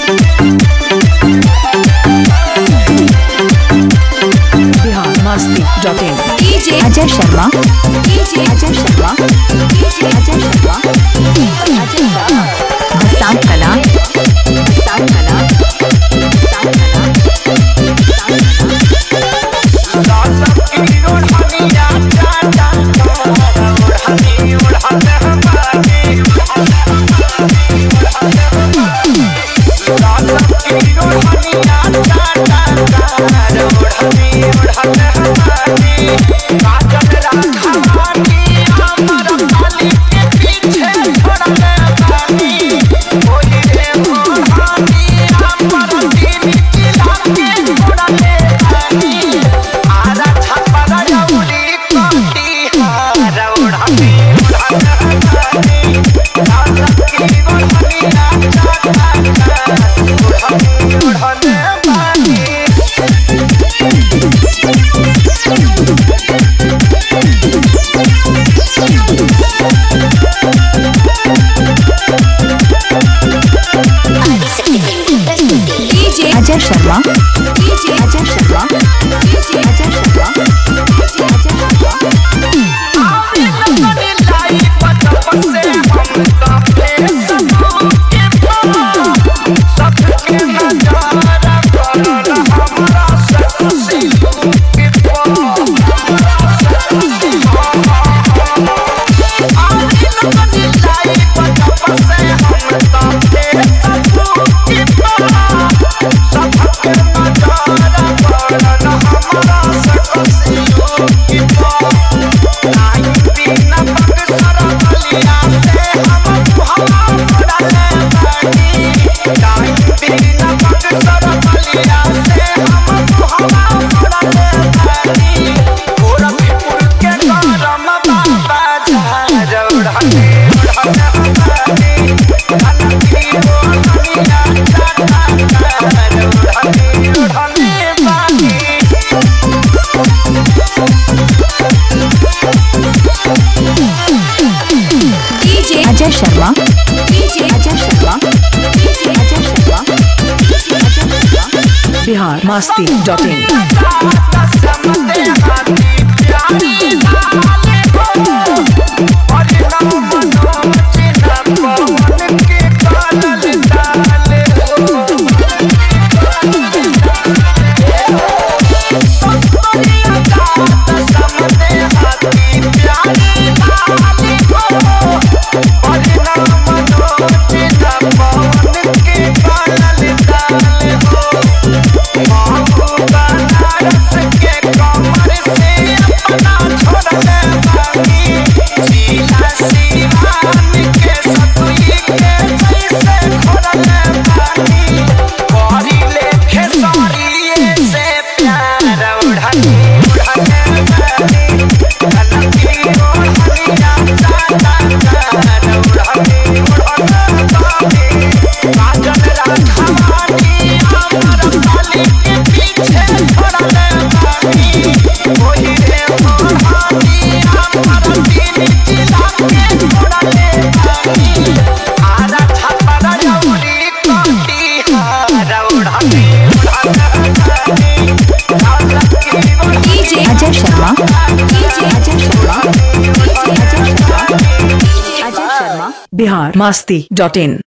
biharmasti.in DJ Ajay Sharma DJ Ajay Sharma DJ Ajay Sharma Ajay Sharma भसाम कला भसाम कला भसाम कला Ajay Sharma DJ Ajay Sharma DJ Ajay Sharma Ajay Sharma DJ Ajay Sharma DJ Ajay Sharma Ajay Sharma biharmasti.in Ajay Sharma DJ Ajay Sharma Ajay Sharma Ajay Sharma biharmasti.in